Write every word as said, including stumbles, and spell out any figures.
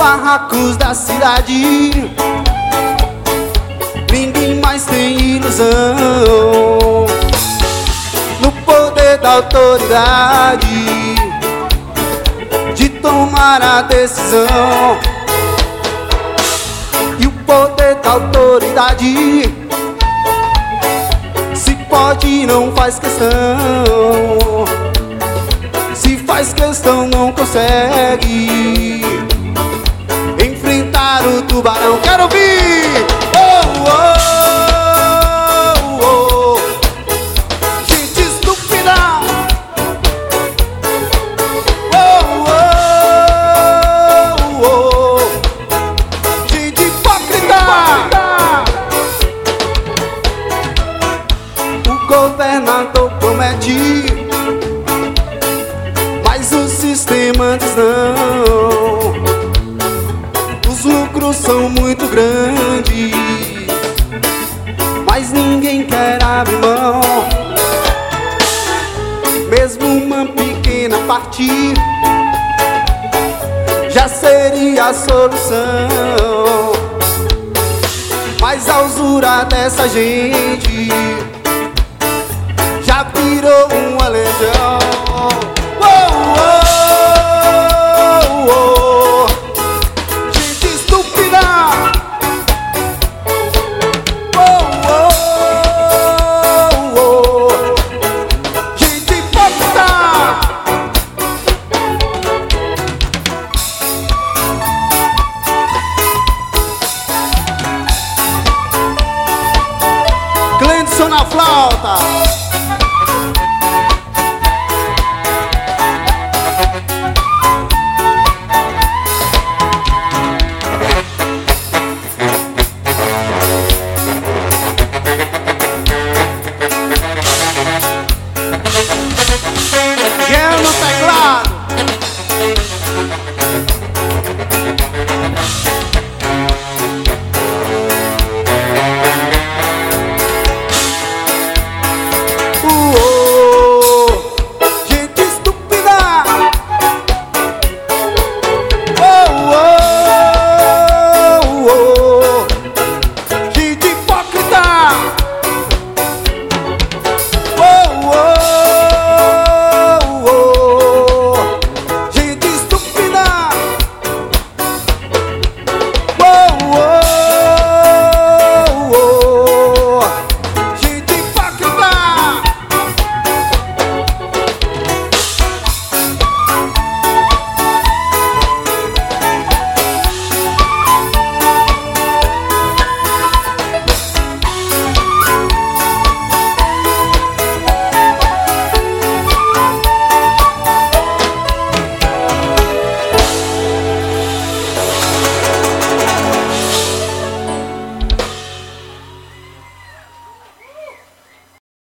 barracos da cidade ninguém mais tem ilusão. No poder da autoridade de tomar a decisão. E o poder da autoridade, se pode não faz questão, se faz questão não consegue enfrentar o tubarão. Quero ouvir! Oh, oh, oh, oh. Gente estúpida! Oh, oh, oh. Gente hipócrita! O governador promete, mas o sistema diz não. Os lucros são muito grandes, mas ninguém quer abrir mão. Mesmo uma pequena parte já seria a solução. Mas a usura dessa gente já virou uma legião.